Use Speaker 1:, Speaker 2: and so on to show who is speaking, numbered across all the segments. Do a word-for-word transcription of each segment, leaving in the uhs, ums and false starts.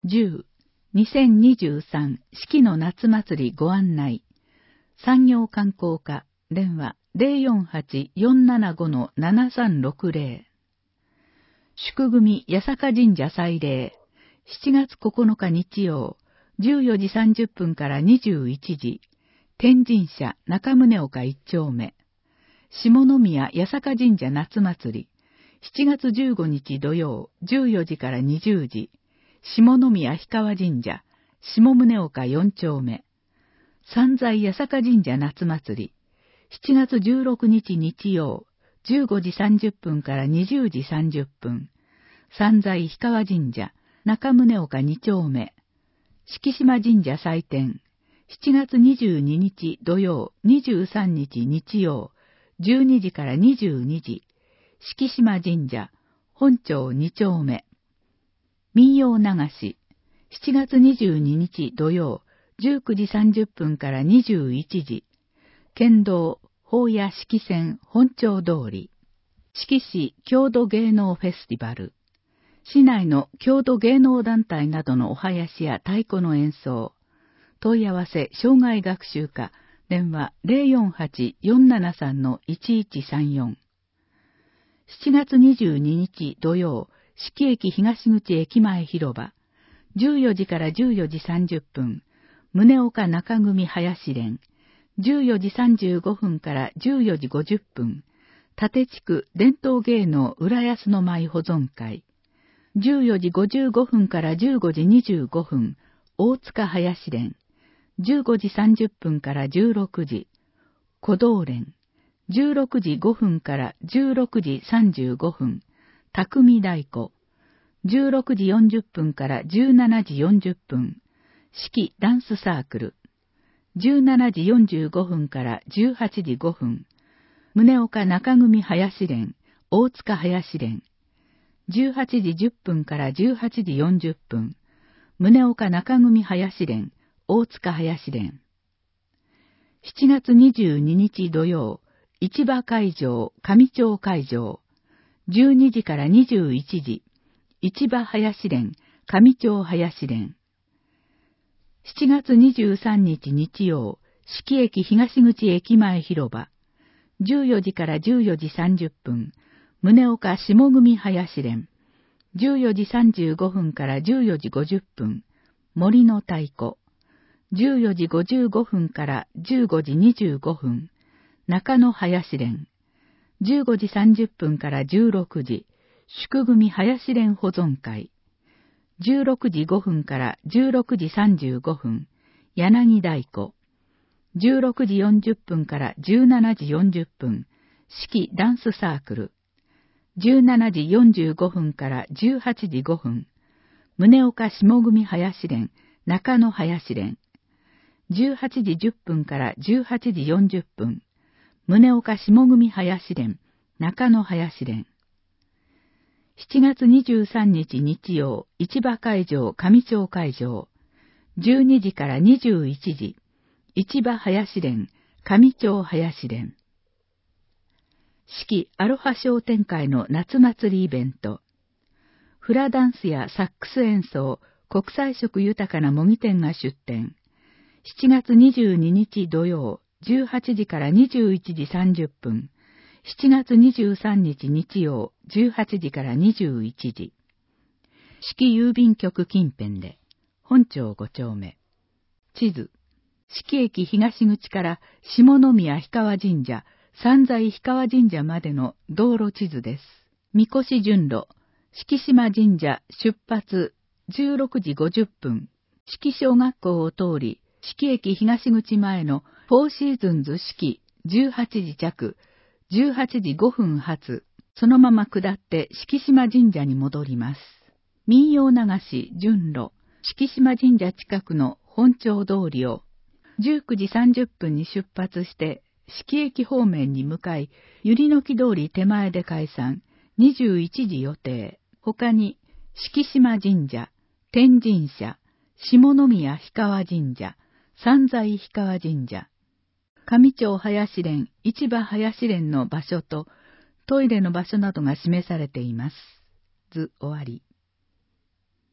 Speaker 1: じゅう、にせんにじゅうさん四季の夏祭りご案内。産業観光課、電話 ゼロよんはち よんななご のななさんろくゼロ。宿組八坂神社祭礼。しちがつここのか日曜、じゅうよじさんじゅっぷんからにじゅういちじ、天神社中宗岡一丁目。下宮八坂神社夏祭り。しちがつじゅうごにち土曜、じゅうよじからにじゅうじ、下宮氷川神社、下宗岡よん丁目。三在八坂神社夏祭り。しちがつじゅうろくにち日曜、じゅうごじさんじゅっぷんからにじゅうじさんじゅっぷん。三在氷川神社、中宗岡に丁目。敷島神社祭典。しちがつにじゅうににち土曜、にじゅうさんにち日曜、じゅうにじからにじゅうにじ。敷島神社、本町に丁目。民謡流し。しちがつにじゅうににち土曜、じゅうくじさんじゅっぷんからにじゅういちじ。県道、宝谷式線本町通り。四季市郷土芸能フェスティバル。市内の郷土芸能団体などのお囃子や太鼓の演奏。問い合わせ障害学習課、電話 ゼロよんはち よんななさん のいちいちさんよん。しちがつにじゅうににち土曜、四季駅東口駅前広場。じゅうよじからじゅうよじさんじゅっぷん、宗岡中組林連。じゅうよじさんじゅうごふんからじゅうよじごじゅっぷん、立地区伝統芸能浦安の舞保存会。じゅうよじごじゅうごふんからじゅうごじにじゅうごふん、大塚林連。じゅうごじさんじゅっぷんからじゅうろくじ、鼓動連。じゅうろくじごふんからじゅうろくじさんじゅうごふん、匠太鼓。じゅうろくじよんじゅっぷんからじゅうしちじよんじゅっぷん、四季ダンスサークル。じゅうしちじよんじゅうごふんからじゅうはちじごふん、宗岡中組林連、大塚林連。じゅうはちじじゅっぷんからじゅうはちじよんじゅっぷん、宗岡中組林連、大塚林連。しちがつにじゅうににち土曜、市場会場、上町会場。じゅうにじからにじゅういちじ、市場林連、上町林連。しちがつにじゅうさんにち日曜、四季駅東口駅前広場。じゅうよじからじゅうよじさんじゅっぷん、宗岡下組林連。じゅうよじさんじゅうごふんからじゅうよじごじゅっぷん、森の太鼓。じゅうよじごじゅうごふんからじゅうごじにじゅうごふん、中野林連。じゅうごじさんじゅっぷんからじゅうろくじ、宿組林連保存会。じゅうろくじごふんからじゅうろくじさんじゅうごふん、柳太鼓。じゅうろくじよんじゅっぷんからじゅうしちじよんじゅっぷん、四季ダンスサークル。じゅうしちじよんじゅうごふんからじゅうはちじごふん、宗岡下組林連、中野林連。じゅうはちじじゅっぷんからじゅうはちじよんじゅっぷん、宗岡下組林連、中野林連。しちがつにじゅうさんにち日曜、市場会場、上町会場。じゅうにじからにじゅういちじ、市場林連、上町林連。四季アロハ商店会の夏祭りイベント。フラダンスやサックス演奏、国際色豊かな模擬店が出展。しちがつにじゅうににち土曜、じゅうはちじからにじゅういちじさんじゅっぷん。しちがつにじゅうさんにち日曜、じゅうはちじからにじゅういちじ。四季郵便局近辺で、本町ご丁目。地図。四季駅東口から下宮氷川神社、三在氷川神社までの道路地図です。みこし順路。敷島神社出発じゅうろくじごじゅっぷん。四季小学校を通り、四季駅東口前のフォーシーズンズ四季じゅうはちじ着、じゅうはちじごふん発、そのまま下って敷島神社に戻ります。民謡流し順路、敷島神社近くの本町通りを、じゅうくじさんじゅっぷんに出発して、四季駅方面に向かい、ゆりのき通り手前で解散、にじゅういちじ予定。他に、敷島神社、天神社、下宮氷川神社、三在氷川神社、上町林連、市場林連の場所と、トイレの場所などが示されています。図終わり。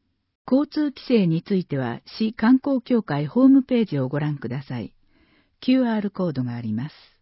Speaker 1: 交通規制については、市観光協会ホームページをご覧ください。キューアール コードがあります。